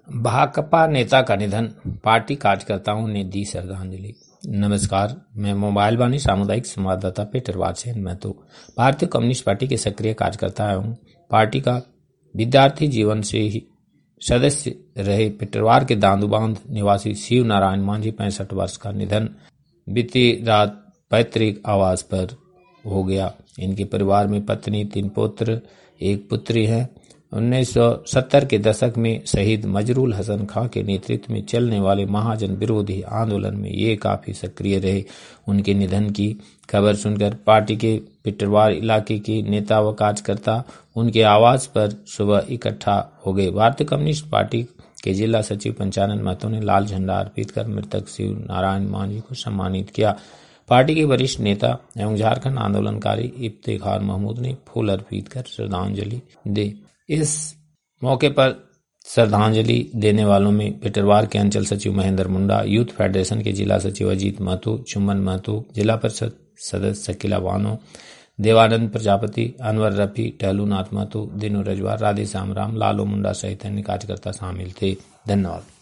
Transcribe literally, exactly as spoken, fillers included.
भाकपा नेता का निधन, पार्टी कार्यकर्ताओं ने दी श्रद्धांजलि। नमस्कार, मैं मोबाइल वाणी सामुदायिक संवाददाता पेटरवार से महतो भारतीय कम्युनिस्ट पार्टी के सक्रिय कार्यकर्ता एवं पार्टी का विद्यार्थी जीवन से ही सदस्य रहे पेटरवार के दांदूबांध निवासी शिव नारायण मांझी पैंसठ वर्ष का निधन बीती रात पैतृक आवास पर हो गया। इनके परिवार में पत्नी, तीन पुत्र, एक पुत्री है। उन्नीस सौ सत्तर के दशक में शहीद मजरूल हसन खां के नेतृत्व में चलने वाले महाजन विरोधी आंदोलन में ये काफी सक्रिय रहे। उनके निधन की खबर सुनकर पार्टी के पेटरवार इलाके के नेता व कार्यकर्ता उनके आवास पर सुबह इकट्ठा हो गए। भारतीय कम्युनिस्ट पार्टी के जिला सचिव पंचानन महतो ने लाल झंडा अर्पित कर मृतक शिव नारायण मांझी को सम्मानित किया। पार्टी के वरिष्ठ नेता एवं झारखंड आंदोलनकारी इफ्तेखार महमूद ने फूल अर्पित कर श्रद्धांजलि दी। इस मौके पर श्रद्धांजलि देने वालों में पेटरवार के अंचल सचिव महेंद्र मुंडा, यूथ फेडरेशन के जिला सचिव अजीत महतो, चुम्बन महतो, जिला परिषद सदस्य शकीला बानो, देवानंद प्रजापति, अनवर रफी, टहलू नाथ महतो, दिनू रजवार, राधे श्याम राम, लालो मुंडा सहित अन्य कार्यकर्ता शामिल थे। धन्यवाद।